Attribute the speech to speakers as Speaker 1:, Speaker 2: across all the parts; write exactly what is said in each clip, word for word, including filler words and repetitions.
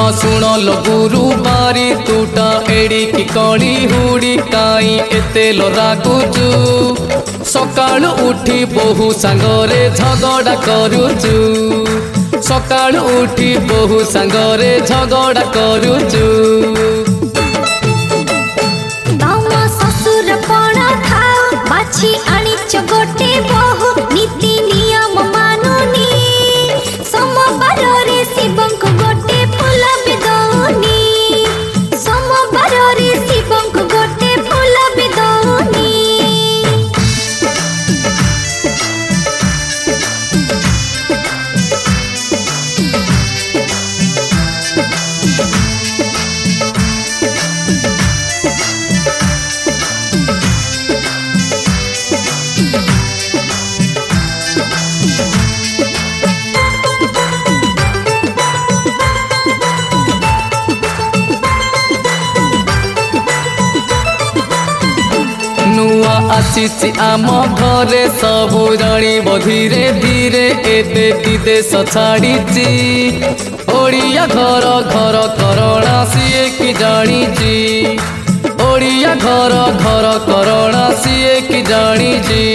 Speaker 1: शुण लो गुरुबारी तुटा एड़ी की कणी हुड़ी काई एते लो रागुचु सकाळु उठी बहु सांगरे झगड़ा करुचु सकाळु उठी बहु सांगरे झगड़ा करुचु
Speaker 2: बाछी आनिच गोटे बहु नीति नियम मानुनी सोमवार रे शिवंक गोटे फूल भी दौनी सोमवार रे शिवंक गोटे फूल भी दौनी
Speaker 1: नुआ आसीची आम घरे सबु जानिब धीरे धीरे एते विदेश छाड़ीची ओडिया घर घर करणा सीए की जानीची ओडिया घर घर करणा सीए की जानीची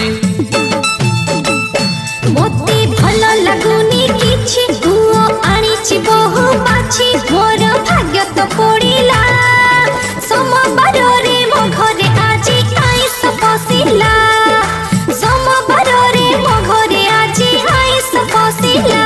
Speaker 2: मोते भल लागुनी किछि गुओ आनिछि बहु बाछि मोर भाग्य तो पड़िला सोमवार रे मो घरे आजी आइस पसिला सोमवार रे मो घरे आजी आइस पसिला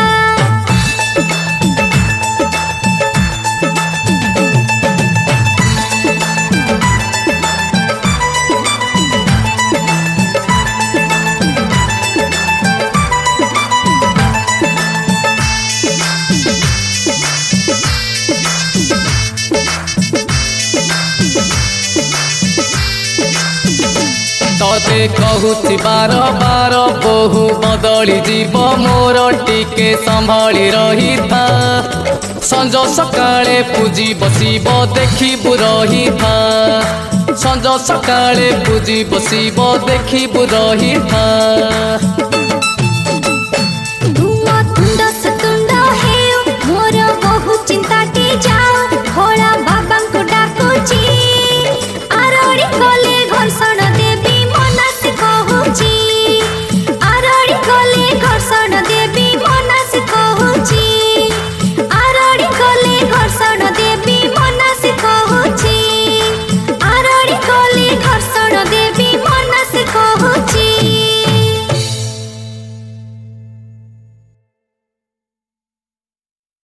Speaker 1: तते कहूची बार बार बहु बदली जीव मोर टिके संभाली रही था संज सकाळे पूजी बसिब देखिबु रही था संज सकाळे पूजी बसिब देखिबु रही था।